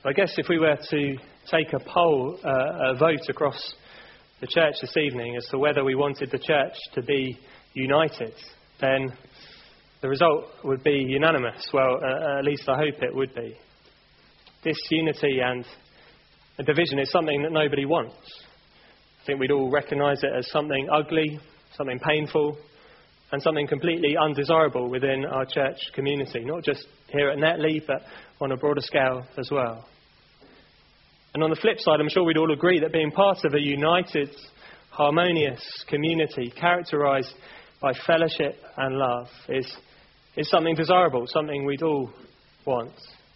I guess if we were to take a poll, a vote across the church this evening as to whether we wanted the church to be united, then the result would be unanimous. Well, at least I hope it would be. Disunity and division is something that nobody wants. I think we'd all recognise it as something ugly, something painful, and something completely undesirable within our church community, not just here at Netley, but on a broader scale as well. And on the flip side, I'm sure we'd all agree that being part of a united, harmonious community characterised by fellowship and love is something desirable, something we'd all want.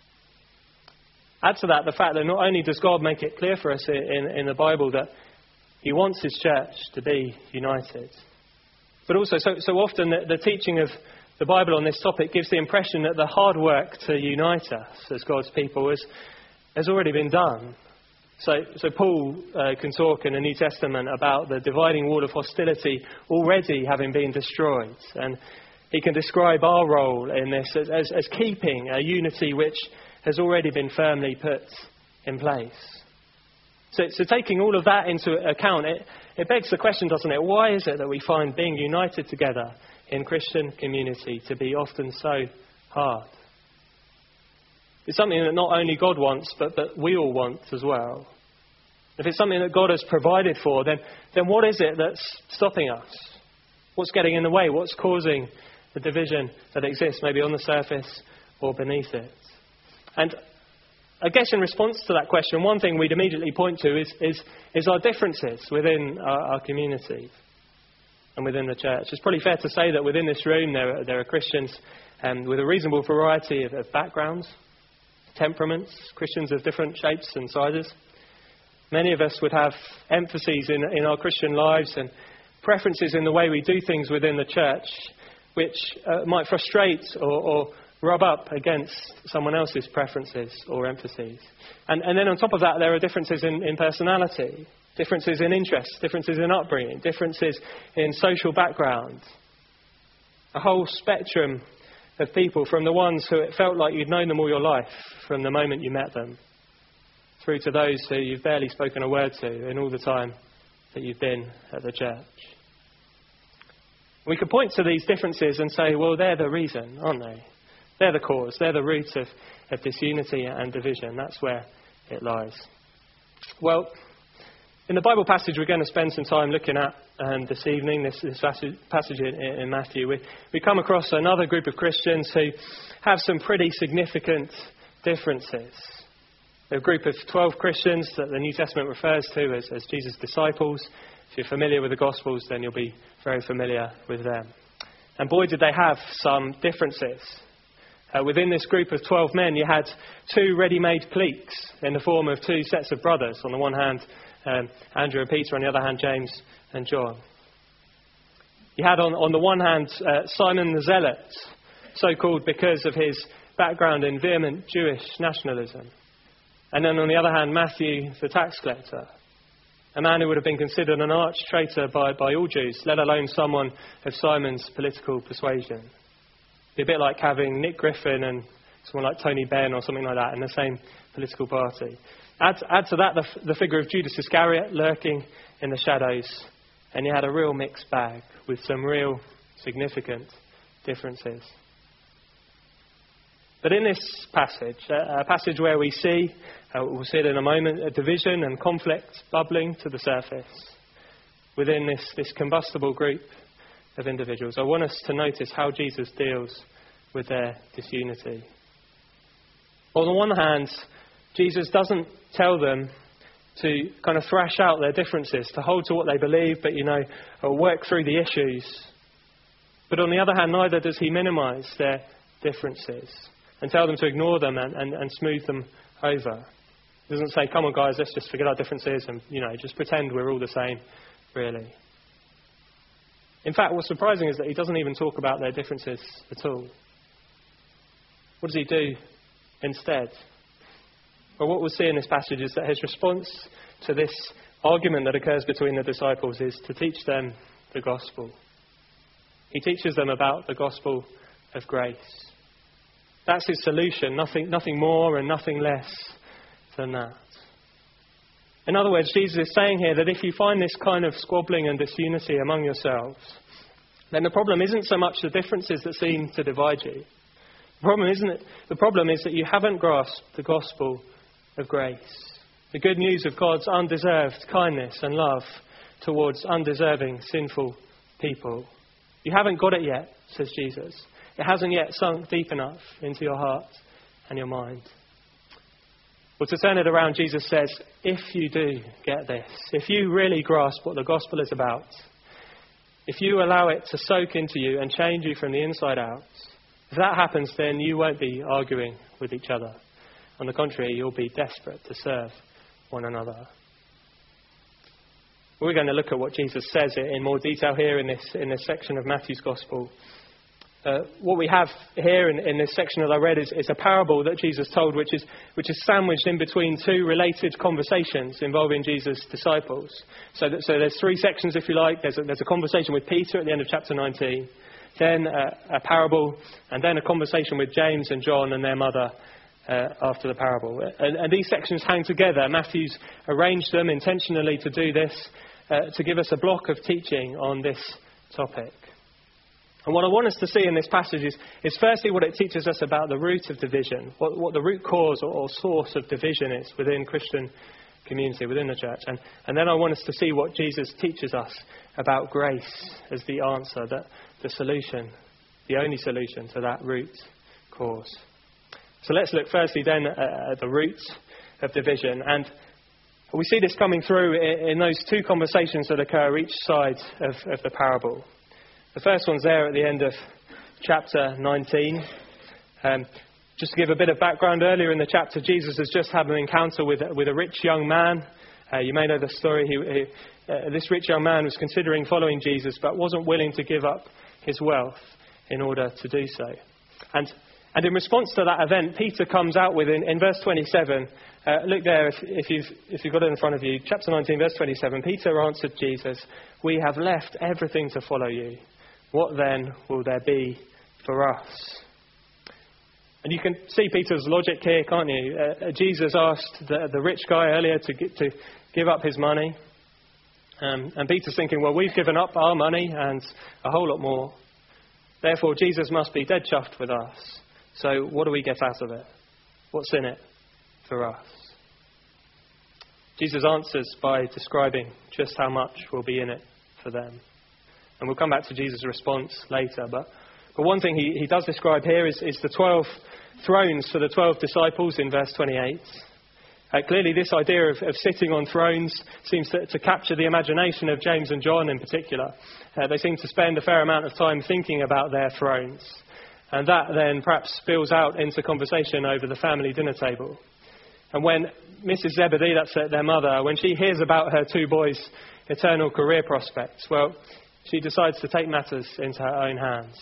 Add to that the fact that not only does God make it clear for us in the Bible that He wants His church to be united, but also so often the teaching of the Bible on this topic gives the impression that the hard work to unite us as God's people has already been done. So Paul can talk in the New Testament about the dividing wall of hostility already having been destroyed. And he can describe our role in this as keeping a unity which has already been firmly put in place. So taking all of that into account, it begs the question, doesn't it? Why is it that we find being united together in Christian community to be often so hard? It's something that not only God wants, but we all want as well. If it's something that God has provided for, then what is it that's stopping us? What's getting in the way? What's causing the division that exists, maybe on the surface or beneath it? And I guess in response to that question, one thing we'd immediately point to is our differences within our community and within the church. It's probably fair to say that within this room there are Christians with a reasonable variety of backgrounds, temperaments, Christians of different shapes and sizes. Many of us would have emphases in our Christian lives and preferences in the way we do things within the church, which might frustrate or rub up against someone else's preferences or emphases. And then on top of that, there are differences in personality, differences in interests, differences in upbringing, differences in social background. A whole spectrum of people, from the ones who it felt like you'd known them all your life from the moment you met them, through to those who you've barely spoken a word to in all the time that you've been at the church. We could point to these differences and say, well, they're the reason, aren't they? They're the cause. They're the root of disunity and division. That's where it lies. Well, in the Bible passage we're going to spend some time looking at this evening, this passage in Matthew, we come across another group of Christians who have some pretty significant differences. A group of 12 Christians that the New Testament refers to as Jesus' disciples. If you're familiar with the Gospels, then you'll be very familiar with them. And boy, did they have some differences. Within this group of 12 men, you had two ready-made cliques in the form of two sets of brothers. On the one hand, Andrew and Peter, on the other hand, James and John. You had on the one hand, Simon the Zealot, so called because of his background in vehement Jewish nationalism. And then on the other hand, Matthew the tax collector, a man who would have been considered an arch traitor by all Jews, let alone someone of Simon's political persuasion. It'd be a bit like having Nick Griffin and someone like Tony Benn or something like that in the same political party. Add to that the figure of Judas Iscariot lurking in the shadows, and you had a real mixed bag with some real significant differences. But in this passage, a passage where we see, we'll see it in a moment, a division and conflict bubbling to the surface within this combustible group of individuals, I want us to notice how Jesus deals with their disunity. On the one hand, Jesus doesn't tell them to kind of thrash out their differences, to hold to what they believe, but, work through the issues. But on the other hand, neither does he minimise their differences and tell them to ignore them and smooth them over. He doesn't say, come on guys, let's just forget our differences and, just pretend we're all the same, really. In fact, what's surprising is that he doesn't even talk about their differences at all. What does he do instead? Well, what we'll see in this passage is that his response to this argument that occurs between the disciples is to teach them the gospel. He teaches them about the gospel of grace. That's his solution, nothing more and nothing less than that. In other words, Jesus is saying here that if you find this kind of squabbling and disunity among yourselves, then the problem isn't so much the differences that seem to divide you. The problem is that you haven't grasped the gospel of grace. The good news of God's undeserved kindness and love towards undeserving, sinful people. You haven't got it yet, says Jesus. It hasn't yet sunk deep enough into your heart and your mind. Well, to turn it around, Jesus says, if you do get this, if you really grasp what the gospel is about, if you allow it to soak into you and change you from the inside out, if that happens, then you won't be arguing with each other. On the contrary, you'll be desperate to serve one another. We're going to look at what Jesus says in more detail here in this section of Matthew's Gospel. What we have here in this section that I read is a parable that Jesus told, which is sandwiched in between two related conversations involving Jesus' disciples. So there's three sections, if you like. There's a conversation with Peter at the end of chapter 19, then a parable, and then a conversation with James and John and their mother after the parable. And these sections hang together. Matthew's arranged them intentionally to do this, to give us a block of teaching on this topic. And what I want us to see in this passage is firstly what it teaches us about the root of division, what the root cause or source of division is within Christian community, within the church. And then I want us to see what Jesus teaches us about grace as the answer, the solution, the only solution to that root cause. So let's look firstly then at the root of division. And we see this coming through in those two conversations that occur each side of the parable. The first one's there at the end of chapter 19. Just to give a bit of background, earlier in the chapter, Jesus has just had an encounter with a rich young man. You may know the story. This rich young man was considering following Jesus, but wasn't willing to give up his wealth in order to do so. And in response to that event, Peter comes out with, in verse 27, look there if you've got it in front of you, chapter 19, verse 27, Peter answered Jesus, "We have left everything to follow you. What then will there be for us?" And you can see Peter's logic here, can't you? Jesus asked the rich guy earlier to give up his money. And Peter's thinking, well, we've given up our money and a whole lot more. Therefore, Jesus must be dead chuffed with us. So what do we get out of it? What's in it for us? Jesus answers by describing just how much will be in it for them. And we'll come back to Jesus' response later. But one thing he does describe here is the 12 thrones for the 12 disciples in verse 28. Clearly this idea of sitting on thrones seems to capture the imagination of James and John in particular. They seem to spend a fair amount of time thinking about their thrones. And that then perhaps spills out into conversation over the family dinner table. And when Mrs. Zebedee, that's their mother, when she hears about her two boys' eternal career prospects, well, she decides to take matters into her own hands.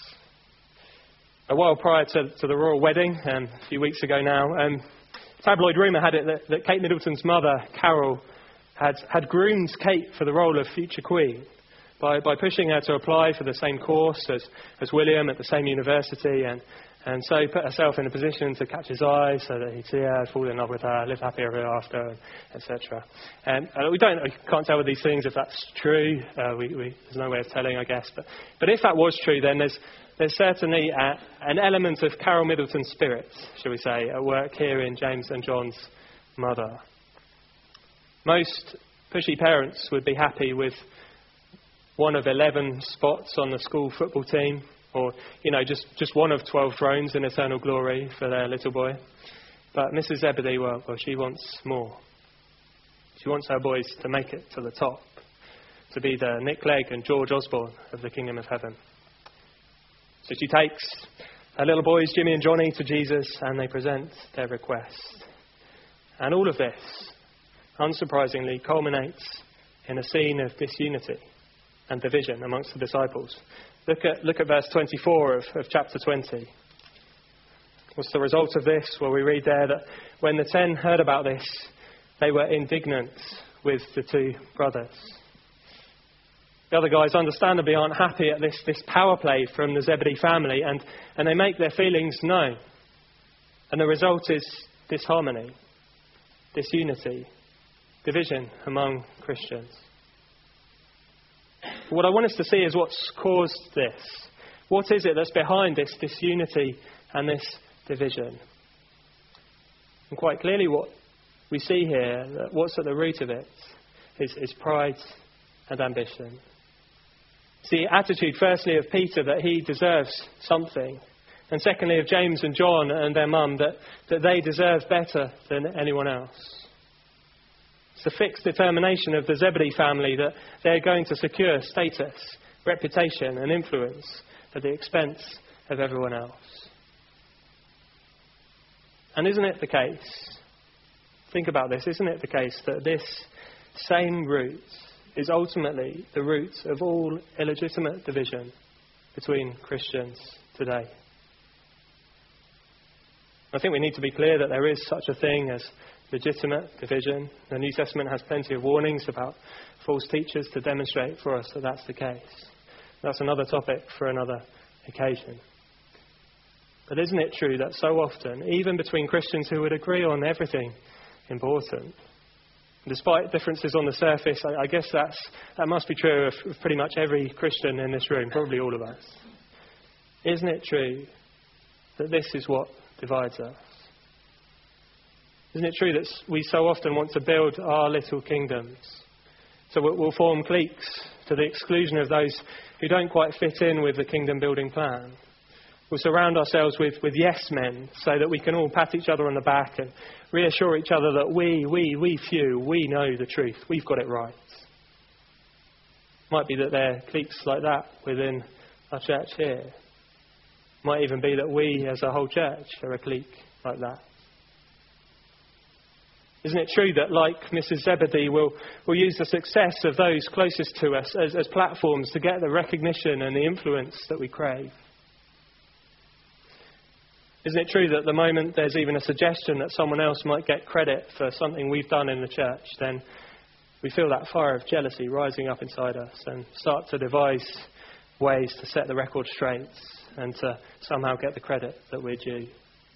A while prior to the royal wedding, a few weeks ago now, tabloid rumour had it that Kate Middleton's mother, Carol, had groomed Kate for the role of future queen by pushing her to apply for the same course as William at the same university and so put herself in a position to catch his eye so that he'd see her, fall in love with her, live happy ever after, etc. We can't tell with these things if that's true. There's no way of telling, I guess. But if that was true, then there's certainly an element of Carol Middleton's spirit, shall we say, at work here in James and John's mother. Most pushy parents would be happy with one of 11 spots on the school football team, or, just one of 12 thrones in eternal glory for their little boy. But Mrs. Zebedee, well, she wants more. She wants her boys to make it to the top, to be the Nick Clegg and George Osborne of the kingdom of heaven. So she takes her little boys, Jimmy and Johnny, to Jesus, and they present their request. And all of this, unsurprisingly, culminates in a scene of disunity and division amongst the disciples. Look at verse 24 of chapter 20. What's the result of this? Well, we read there that when the 10 heard about this, they were indignant with the two brothers. The other guys understandably aren't happy at this power play from the Zebedee family, and they make their feelings known. And the result is disharmony. disunity, division among Christians. What I want us to see is what's caused this. What is it that's behind this disunity and this division? And quite clearly what we see here, that what's at the root of it is pride and ambition. See, attitude firstly of Peter that he deserves something, and secondly of James and John and their mum that they deserve better than anyone else. It's the fixed determination of the Zebedee family that they're going to secure status, reputation and influence at the expense of everyone else. And isn't it the case, think about this, isn't it the case that this same root is ultimately the root of all illegitimate division between Christians today? I think we need to be clear that there is such a thing as legitimate division. The New Testament has plenty of warnings about false teachers to demonstrate for us that that's the case. That's another topic for another occasion. But isn't it true that so often, even between Christians who would agree on everything important, despite differences on the surface, I guess that must be true of pretty much every Christian in this room, probably all of us. Isn't it true that this is what divides us? Isn't it true that we so often want to build our little kingdoms? So we'll form cliques to the exclusion of those who don't quite fit in with the kingdom building plan. We'll surround ourselves with yes men so that we can all pat each other on the back and reassure each other that we know the truth. We've got it right. Might be that there are cliques like that within our church here. Might even be that we as a whole church are a clique like that. Isn't it true that, like Mrs. Zebedee, we'll use the success of those closest to us as platforms to get the recognition and the influence that we crave? Isn't it true that the moment there's even a suggestion that someone else might get credit for something we've done in the church, then we feel that fire of jealousy rising up inside us and start to devise ways to set the record straight and to somehow get the credit that we're due?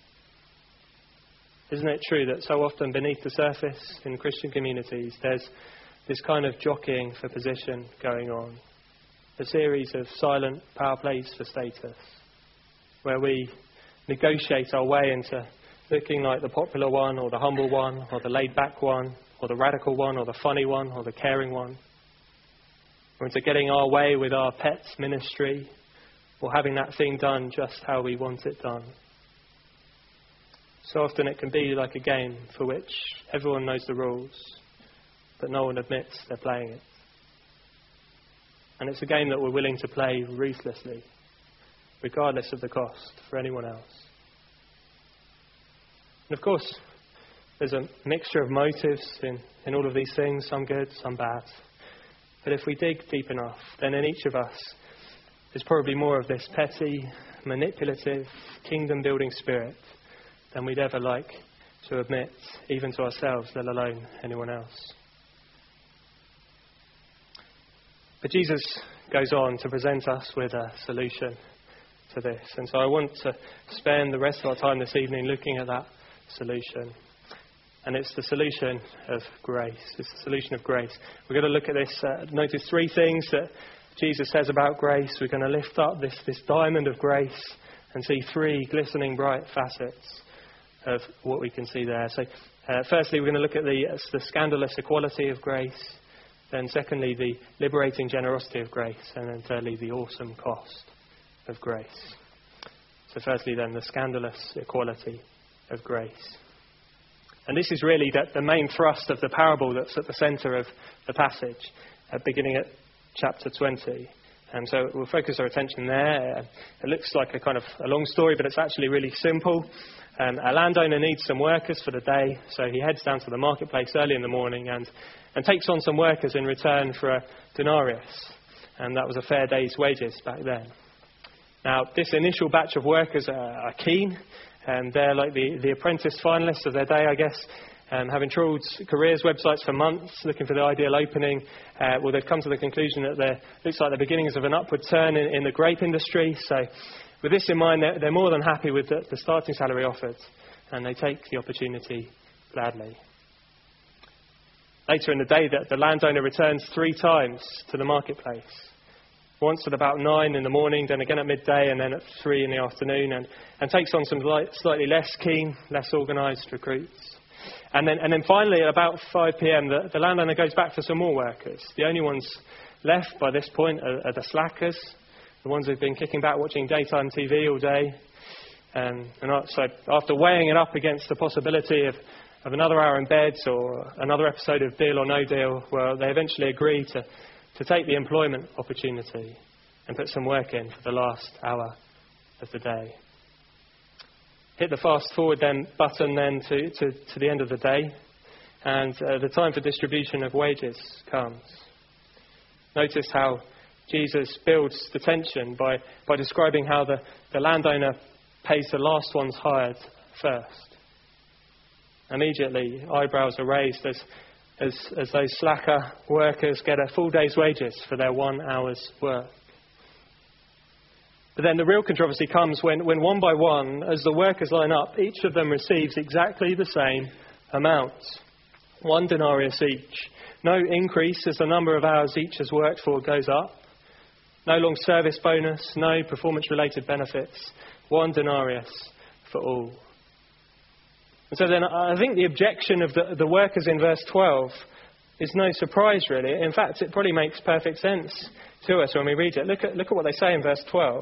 Isn't it true that so often beneath the surface in Christian communities there's this kind of jockeying for position going on? A series of silent power plays for status, where we negotiate our way into looking like the popular one or the humble one or the laid back one or the radical one or the funny one or the caring one. Or into getting our way with our pets ministry or having that thing done just how we want it done. So often it can be like a game for which everyone knows the rules, but no one admits they're playing it. And it's a game that we're willing to play ruthlessly, regardless of the cost for anyone else. And of course, there's a mixture of motives in all of these things, some good, some bad. But if we dig deep enough, then in each of us there's probably more of this petty, manipulative, kingdom-building spirit than we'd ever like to admit, even to ourselves, let alone anyone else. But Jesus goes on to present us with a solution to this. And so I want to spend the rest of our time this evening looking at that solution. And it's the solution of grace. It's the solution of grace. We're going to look at this, notice three things that Jesus says about grace. We're going to lift up this diamond of grace and see three glistening bright facets of what we can see there. So firstly, we're going to look at the scandalous equality of grace. Then secondly, the liberating generosity of grace. And then thirdly, the awesome cost of grace. So firstly then, the scandalous equality of grace. And this is really the main thrust of the parable that's at the centre of the passage, beginning at chapter 20. And so we'll focus our attention there. It looks like a kind of a long story, but it's actually really simple. A landowner needs some workers for the day, so he heads down to the marketplace early in the morning and takes on some workers in return for a denarius. And that was a fair day's wages back then. Now, this initial batch of workers are keen, and they're like the apprentice finalists of their day, I guess, having trawled careers websites for months, looking for the ideal opening. Well, they've come to the conclusion that there looks like the beginnings of an upward turn in the grape industry. So with this in mind, they're more than happy with the starting salary offered, and they take the opportunity gladly. Later in the day, the landowner returns 3 times to the marketplace. Once at about 9 in the morning, then again at midday, and then at 3 in the afternoon, and takes on some slightly less keen, less organised recruits. And then finally, at about 5 p.m., the landowner goes back for some more workers. The only ones left by this point are the slackers, the ones who've been kicking back watching daytime TV all day. So after weighing it up against the possibility of another hour in bed or another episode of Deal or No Deal, well, they eventually agree to take the employment opportunity and put some work in for the last hour of the day. Hit the fast forward button to the end of the day, and the time for distribution of wages comes. Notice how Jesus builds the tension by describing how the landowner pays the last ones hired first. Immediately, eyebrows are raised as those slacker workers get a full day's wages for their 1 hour's work. But then the real controversy comes when one by one, as the workers line up, each of them receives exactly the same amount. 1 denarius each. No increase as the number of hours each has worked for goes up. No long service bonus, no performance-related benefits. 1 denarius for all. And so then I think the objection of the workers in verse 12 is no surprise, really. In fact, it probably makes perfect sense to us when we read it. Look at what they say in verse 12.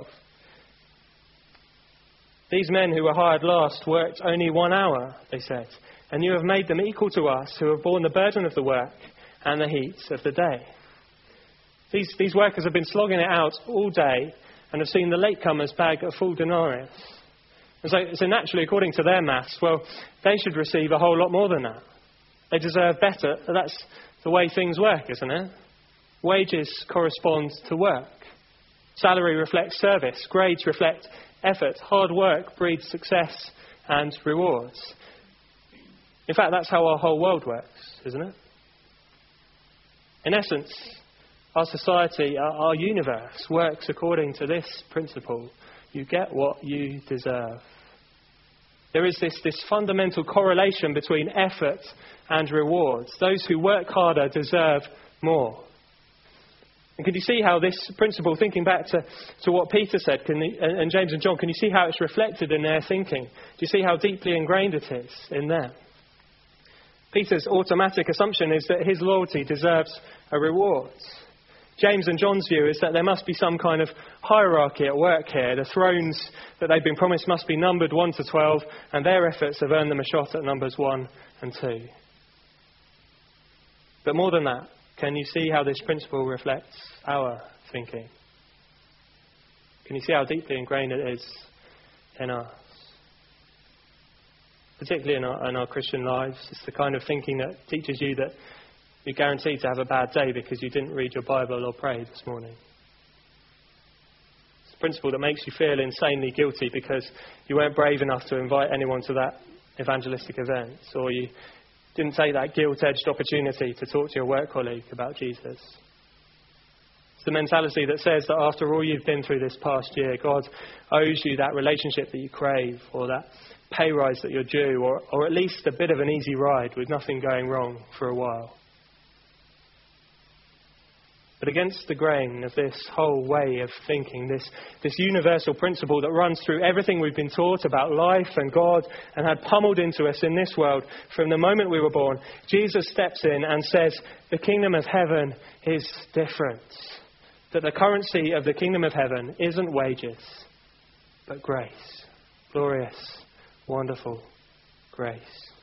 These men who were hired last worked only 1 hour, they said, and you have made them equal to us who have borne the burden of the work and the heat of the day. These workers have been slogging it out all day and have seen the latecomers bag a full denarius. And so naturally, according to their maths, well, they should receive a whole lot more than that. They deserve better. That's the way things work, isn't it? Wages correspond to work. Salary reflects service. Grades reflect effort. Hard work breeds success and rewards. In fact, that's how our whole world works, isn't it? In essence, our society, our universe works according to this principle. You get what you deserve. There is this fundamental correlation between effort and rewards. Those who work harder deserve more. And can you see how this principle, thinking back to what Peter said, and James and John, can you see how it's reflected in their thinking? Do you see how deeply ingrained it is in them? Peter's automatic assumption is that his loyalty deserves a reward. James and John's view is that there must be some kind of hierarchy at work here. The thrones that they've been promised must be numbered 1 to 12, and their efforts have earned them a shot at numbers 1 and 2. But more than that, can you see how this principle reflects our thinking? Can you see how deeply ingrained it is in us? Particularly in our Christian lives. It's the kind of thinking that teaches you that you're guaranteed to have a bad day because you didn't read your Bible or pray this morning. It's a principle that makes you feel insanely guilty because you weren't brave enough to invite anyone to that evangelistic event, or you didn't take that guilt-edged opportunity to talk to your work colleague about Jesus. It's the mentality that says that after all you've been through this past year, God owes you that relationship that you crave, or that pay rise that you're due, or at least a bit of an easy ride with nothing going wrong for a while. But against the grain of this whole way of thinking, this universal principle that runs through everything we've been taught about life and God and had pummeled into us in this world from the moment we were born, Jesus steps in and says, the kingdom of heaven is different. That the currency of the kingdom of heaven isn't wages, but grace. Glorious, wonderful grace.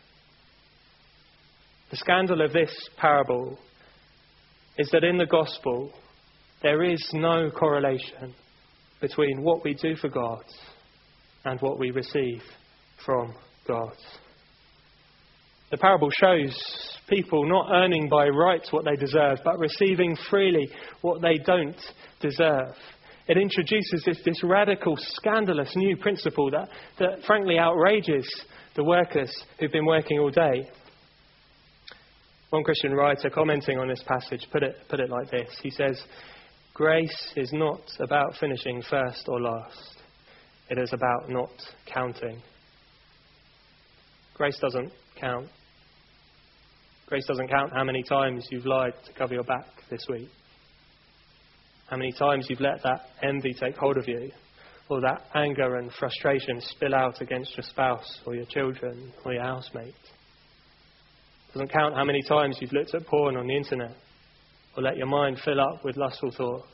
The scandal of this parable is that in the gospel there is no correlation between what we do for God and what we receive from God. The parable shows people not earning by right what they deserve, but receiving freely what they don't deserve. It introduces this radical, scandalous new principle that frankly outrages the workers who've been working all day. One Christian writer commenting on this passage put it like this. He says, grace is not about finishing first or last. It is about not counting. Grace doesn't count. Grace doesn't count how many times you've lied to cover your back this week. How many times you've let that envy take hold of you, or that anger and frustration spill out against your spouse or your children or your housemate. It doesn't count how many times you've looked at porn on the internet or let your mind fill up with lustful thoughts.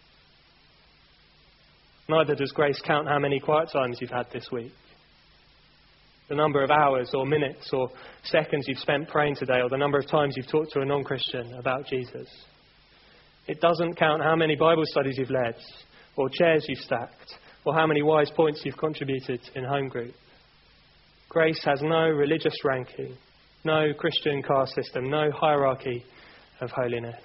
Neither does grace count how many quiet times you've had this week. The number of hours or minutes or seconds you've spent praying today, or the number of times you've talked to a non-Christian about Jesus. It doesn't count how many Bible studies you've led, or chairs you've stacked, or how many wise points you've contributed in home group. Grace has no religious ranking, no Christian caste system, no hierarchy of holiness.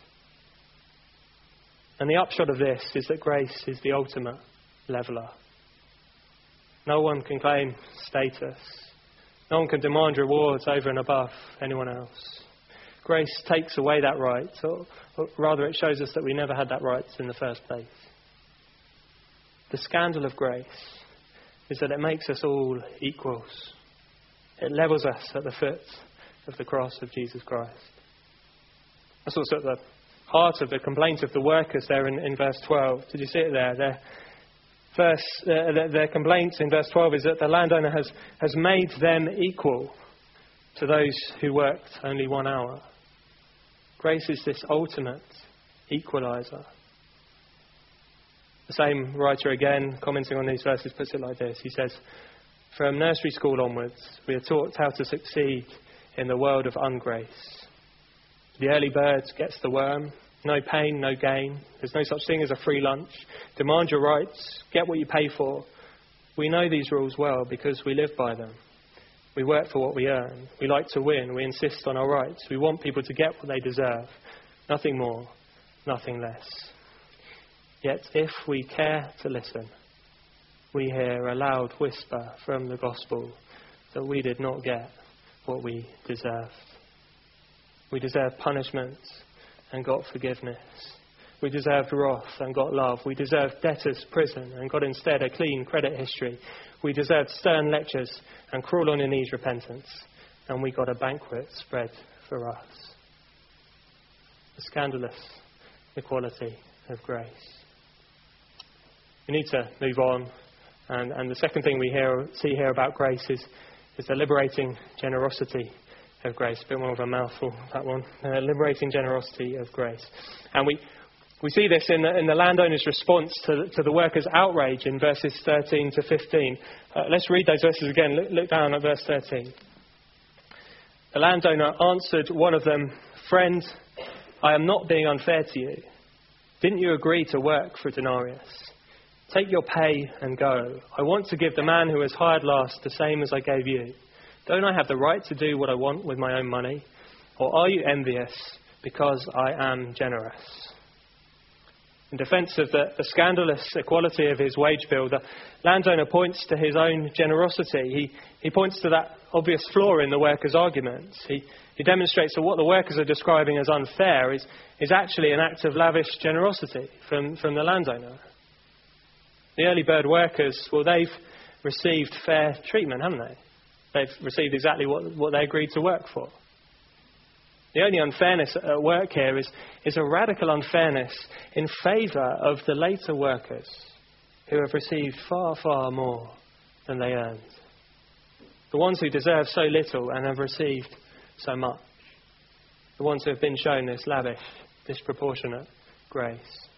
And the upshot of this is that grace is the ultimate leveller. No one can claim status. No one can demand rewards over and above anyone else. Grace takes away that right, or rather it shows us that we never had that right in the first place. The scandal of grace is that it makes us all equals. It levels us at the foot of the cross of Jesus Christ. That's also at the heart of the complaint of the workers there in verse 12. Did you see it there? Their complaint in verse 12 is that the landowner has made them equal to those who worked only 1 hour. Grace is this ultimate equalizer. The same writer again, commenting on these verses, puts it like this. He says, from nursery school onwards, we are taught how to succeed in the world of ungrace. The early bird gets the worm. No pain, no gain. There's no such thing as a free lunch. Demand your rights. Get what you pay for. We know these rules well because we live by them. We work for what we earn. We like to win. We insist on our rights. We want people to get what they deserve. Nothing more, nothing less. Yet if we care to listen, we hear a loud whisper from the gospel that we did not get what we deserved. We deserved punishment and got forgiveness. We deserved wrath and got love. We deserved debtor's prison and got instead a clean credit history. We deserved stern lectures and crawl on your knees repentance. And we got a banquet spread for us. The scandalous equality of grace. We need to move on. And the second thing we see here about grace is the liberating generosity of grace. A bit more of a mouthful, that one. Liberating generosity of grace. And we see this in the landowner's response to the workers' outrage in verses 13 to 15. Let's read those verses again. Look down at verse 13. The landowner answered one of them, "Friend, I am not being unfair to you. Didn't you agree to work for a denarius? Take your pay and go. I want to give the man who was hired last the same as I gave you. Don't I have the right to do what I want with my own money? Or are you envious because I am generous?" In defence of the scandalous equality of his wage bill, the landowner points to his own generosity. He points to that obvious flaw in the workers' arguments. He demonstrates that what the workers are describing as unfair is actually an act of lavish generosity from the landowner. The early bird workers, well, they've received fair treatment, haven't they? They've received exactly what they agreed to work for. The only unfairness at work here is a radical unfairness in favour of the later workers who have received far, far more than they earned. The ones who deserve so little and have received so much. The ones who have been shown this lavish, disproportionate grace.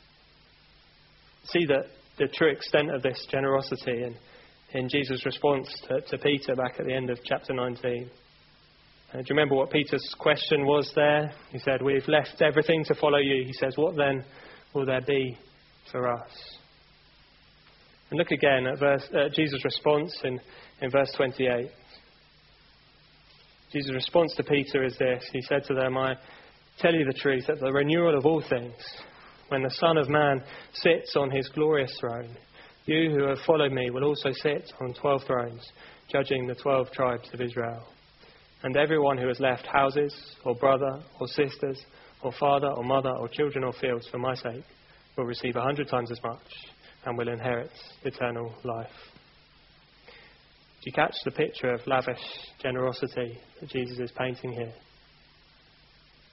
See the true extent of this generosity in Jesus' response to Peter back at the end of chapter 19. Do you remember what Peter's question was there? He said, "We've left everything to follow you." He says, "What then will there be for us?" And look again at Jesus' response in verse 28. Jesus' response to Peter is this. He said to them, "I tell you the truth, at the renewal of all things, when the Son of Man sits on his glorious throne, you who have followed me will also sit on 12 thrones, judging the 12 tribes of Israel. And everyone who has left houses, or brother, or sisters, or father, or mother, or children, or fields for my sake, will receive 100 times as much and will inherit eternal life." Do you catch the picture of lavish generosity that Jesus is painting here?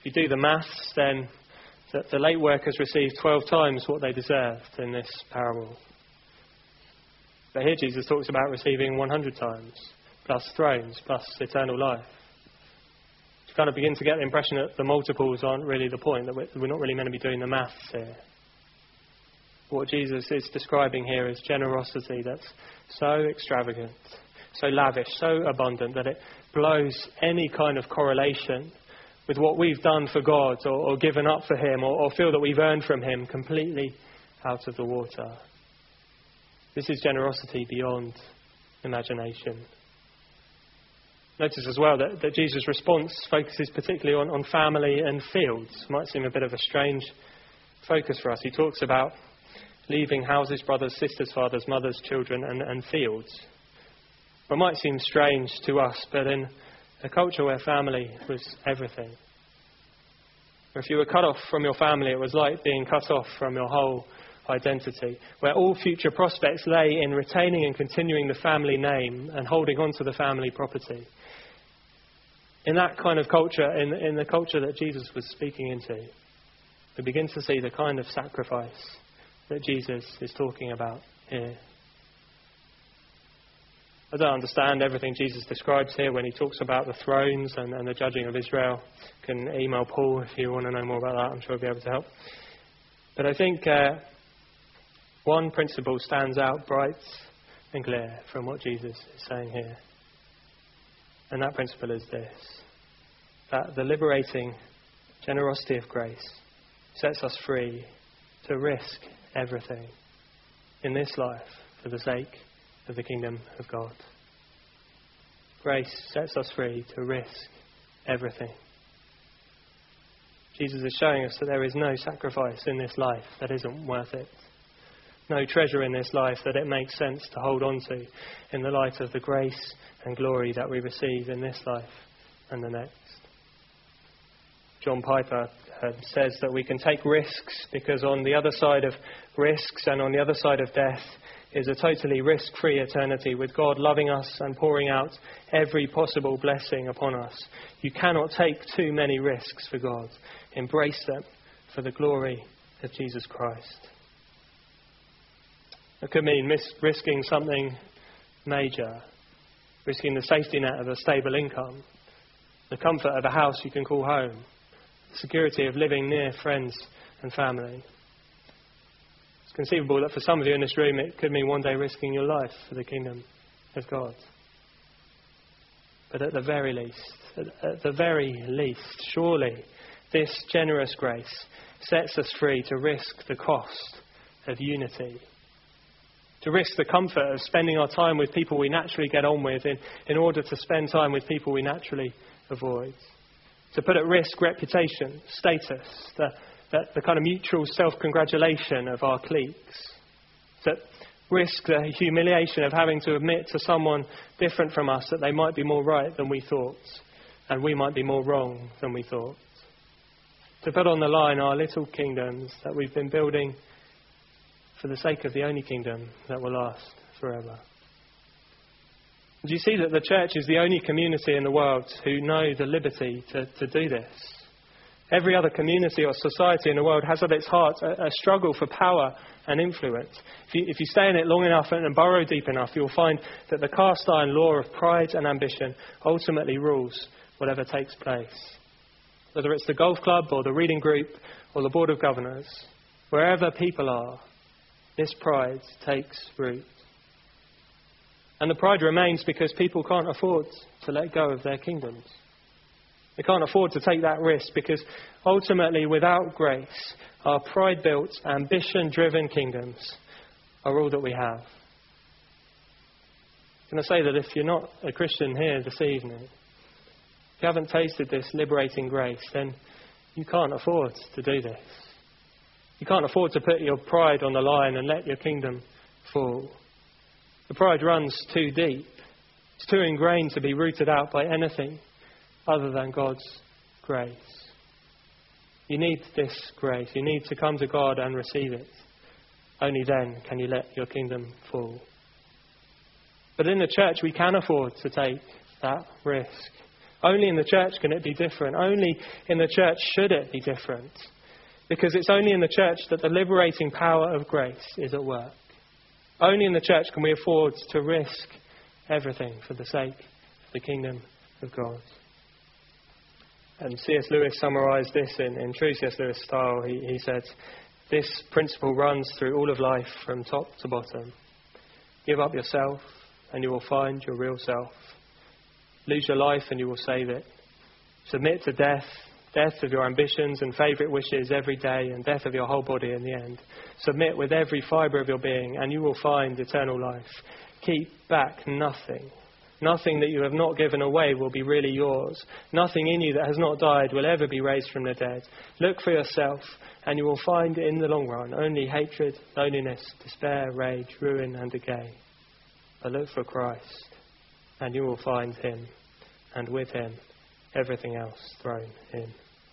If you do the maths, then the late workers received 12 times what they deserved in this parable. But here Jesus talks about receiving 100 times, plus thrones, plus eternal life. You kind of begin to get the impression that the multiples aren't really the point, that we're not really meant to be doing the maths here. What Jesus is describing here is generosity that's so extravagant, so lavish, so abundant that it blows any kind of correlation with what we've done for God or given up for Him or feel that we've earned from Him completely out of the water. This is generosity beyond imagination. Notice as well that Jesus' response focuses particularly on family and fields. It might seem a bit of a strange focus for us. He talks about leaving houses, brothers, sisters, fathers, mothers, children and fields. It might seem strange to us, but in a culture where family was everything, where if you were cut off from your family, it was like being cut off from your whole identity, where all future prospects lay in retaining and continuing the family name and holding on to the family property. In that kind of culture, in the culture that Jesus was speaking into, we begin to see the kind of sacrifice that Jesus is talking about here. I don't understand everything Jesus describes here when he talks about the thrones and the judging of Israel. You can email Paul if you want to know more about that. I'm sure he'll be able to help. But I think one principle stands out bright and clear from what Jesus is saying here. And that principle is this: that the liberating generosity of grace sets us free to risk everything in this life for the sake of the kingdom of God. Grace sets us free to risk everything. Jesus is showing us that there is no sacrifice in this life that isn't worth it. No treasure in this life that it makes sense to hold on to in the light of the grace and glory that we receive in this life and the next. John Piper says that we can take risks because on the other side of risks and on the other side of death is a totally risk-free eternity with God loving us and pouring out every possible blessing upon us. You cannot take too many risks for God. Embrace them for the glory of Jesus Christ. It could mean risking something major, risking the safety net of a stable income, the comfort of a house you can call home, the security of living near friends and family. It's conceivable that for some of you in this room it could mean one day risking your life for the kingdom of God. But at the very least, surely this generous grace sets us free to risk the cost of unity, to risk the comfort of spending our time with people we naturally get on with in order to spend time with people we naturally avoid, to put at risk reputation, status, the kind of mutual self-congratulation of our cliques, to risk the humiliation of having to admit to someone different from us that they might be more right than we thought and we might be more wrong than we thought, to put on the line our little kingdoms that we've been building for the sake of the only kingdom that will last forever. Do you see that the church is the only community in the world who know the liberty to do this? Every other community or society in the world has at its heart a struggle for power and influence. If you stay in it long enough and burrow deep enough, you'll find that the cast iron law of pride and ambition ultimately rules whatever takes place. Whether it's the golf club or the reading group or the board of governors, wherever people are, this pride takes root. And the pride remains because people can't afford to let go of their kingdoms. They can't afford to take that risk because ultimately, without grace, our pride-built, ambition-driven kingdoms are all that we have. Can I say that if you're not a Christian here this evening, if you haven't tasted this liberating grace, then you can't afford to do this. You can't afford to put your pride on the line and let your kingdom fall. The pride runs too deep. It's too ingrained to be rooted out by anything other than God's grace. You need this grace. You need to come to God and receive it. Only then can you let your kingdom fall. But in the church, we can afford to take that risk. Only in the church can it be different. Only in the church should it be different. Because it's only in the church that the liberating power of grace is at work. Only in the church can we afford to risk everything for the sake of the kingdom of God. And C.S. Lewis summarised this in true C.S. Lewis style. He said, this principle runs through all of life from top to bottom. Give up yourself and you will find your real self. Lose your life and you will save it. Submit to death of your ambitions and favourite wishes every day, and death of your whole body in the end. Submit with every fibre of your being and you will find eternal life. Keep back nothing. Nothing that you have not given away will be really yours. Nothing in you that has not died will ever be raised from the dead. Look for yourself and you will find in the long run only hatred, loneliness, despair, rage, ruin and decay. But look for Christ and you will find him, and with him everything else thrown in.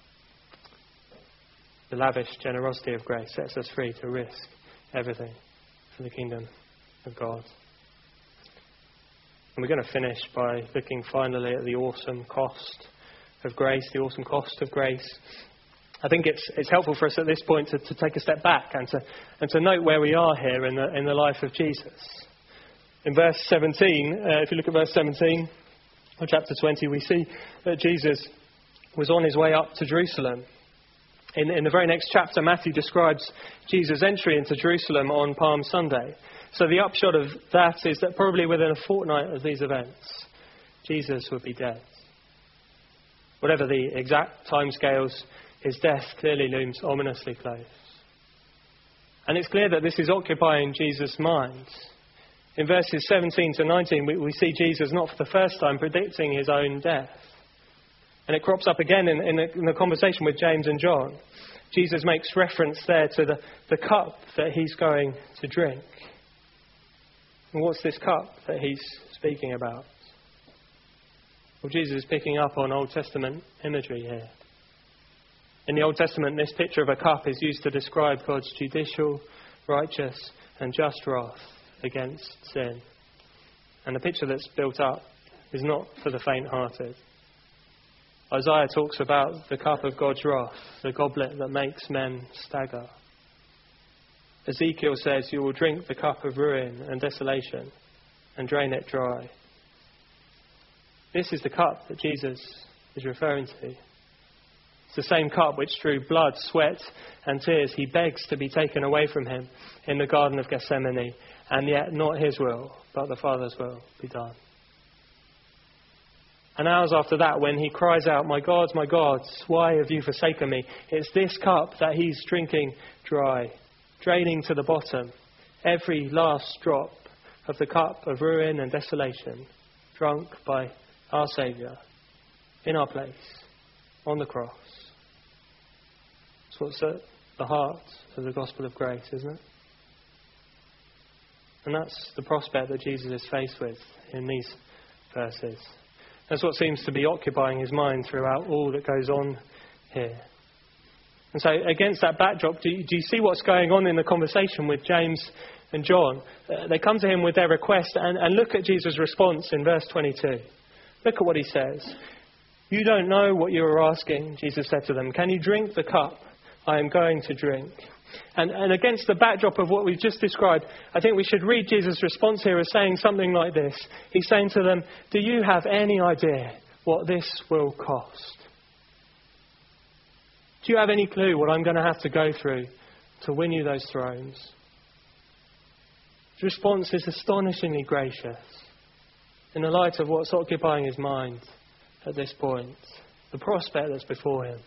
The lavish generosity of grace sets us free to risk everything for the kingdom of God. And we're going to finish by looking finally at the awesome cost of grace, the awesome cost of grace. I think it's helpful for us at this point to take a step back and to note where we are here in the life of Jesus. In verse 17, if you look at verse 17 of chapter 20, we see that Jesus was on his way up to Jerusalem. In the very next chapter, Matthew describes Jesus' entry into Jerusalem on Palm Sunday. So the upshot of that is that probably within a fortnight of these events, Jesus would be dead. Whatever the exact timescales, his death clearly looms ominously close. And it's clear that this is occupying Jesus' mind. In verses 17 to 19, we see Jesus not for the first time predicting his own death. And it crops up again in the conversation with James and John. Jesus makes reference there to the cup that he's going to drink. And what's this cup that he's speaking about? Well, Jesus is picking up on Old Testament imagery here. In the Old Testament, this picture of a cup is used to describe God's judicial, righteous and just wrath against sin. And the picture that's built up is not for the faint-hearted. Isaiah talks about the cup of God's wrath, the goblet that makes men stagger. Ezekiel says, you will drink the cup of ruin and desolation and drain it dry. This is the cup that Jesus is referring to. It's the same cup which through blood, sweat and tears he begs to be taken away from him in the Garden of Gethsemane, and yet not his will, but the Father's will be done. And hours after that, when he cries out, my God, why have you forsaken me? It's this cup that he's drinking dry, draining to the bottom, every last drop of the cup of ruin and desolation, drunk by our Saviour, in our place, on the cross. That's what's at the heart of the gospel of grace, isn't it? And that's the prospect that Jesus is faced with in these verses. That's what seems to be occupying his mind throughout all that goes on here. And so against that backdrop, do you see what's going on in the conversation with James and John? They come to him with their request and look at Jesus' response in verse 22. Look at what he says. You don't know what you are asking, Jesus said to them. Can you drink the cup I am going to drink? And against the backdrop of what we've just described, I think we should read Jesus' response here as saying something like this. He's saying to them, do you have any idea what this will cost? Do you have any clue what I'm going to have to go through to win you those thrones? His response is astonishingly gracious in the light of what's occupying his mind at this point, the prospect that's before him.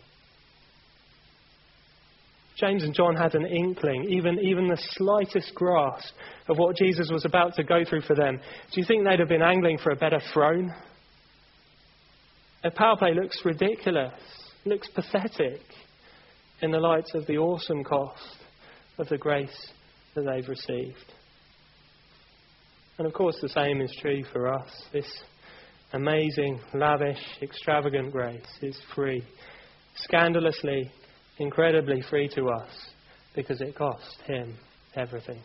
James and John had an inkling, even the slightest grasp of what Jesus was about to go through for them. Do you think they'd have been angling for a better throne? Their power play looks ridiculous, looks pathetic in the light of the awesome cost of the grace that they've received. And of course the same is true for us. This amazing, lavish, extravagant grace is free, scandalously, incredibly free to us because it cost him everything.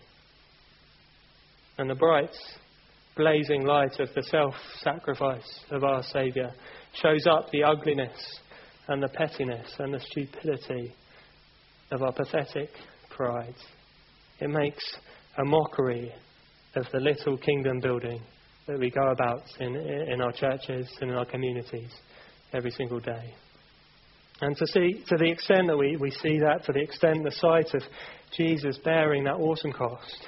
And the bright, blazing light of the self-sacrifice of our Saviour shows up the ugliness and the pettiness and the stupidity of our pathetic pride. It makes a mockery of the little kingdom building that we go about in our churches and in our communities every single day. And to the extent that we see that, to the extent the sight of Jesus bearing that awesome cost,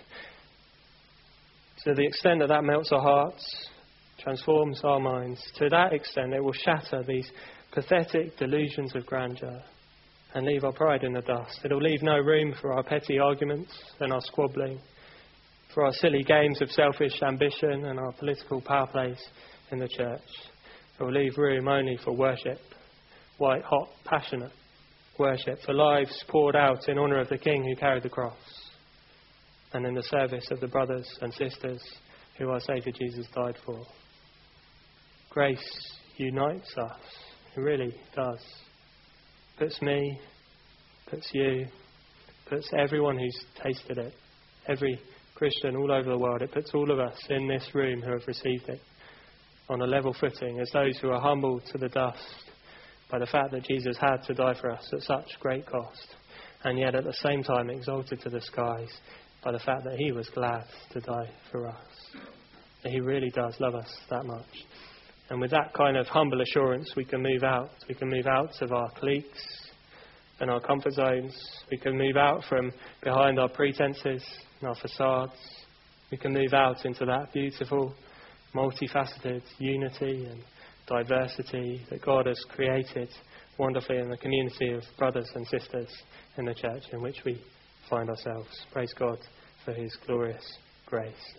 to the extent that melts our hearts, transforms our minds, to that extent it will shatter these pathetic delusions of grandeur and leave our pride in the dust. It will leave no room for our petty arguments and our squabbling, for our silly games of selfish ambition and our political power plays in the church. It will leave room only for worship, white, hot, passionate worship, for lives poured out in honour of the King who carried the cross and in the service of the brothers and sisters who our Saviour Jesus died for. Grace unites us. It really does. Puts me, puts you, puts everyone who's tasted it, every Christian all over the world. It puts all of us in this room who have received it on a level footing as those who are humbled to the dust by the fact that Jesus had to die for us at such great cost, and yet at the same time exalted to the skies by the fact that he was glad to die for us. That he really does love us that much. And with that kind of humble assurance, we can move out. We can move out of our cliques and our comfort zones. We can move out from behind our pretenses and our facades. We can move out into that beautiful, multifaceted unity and diversity that God has created wonderfully in the community of brothers and sisters in the church in which we find ourselves. Praise God for his glorious grace.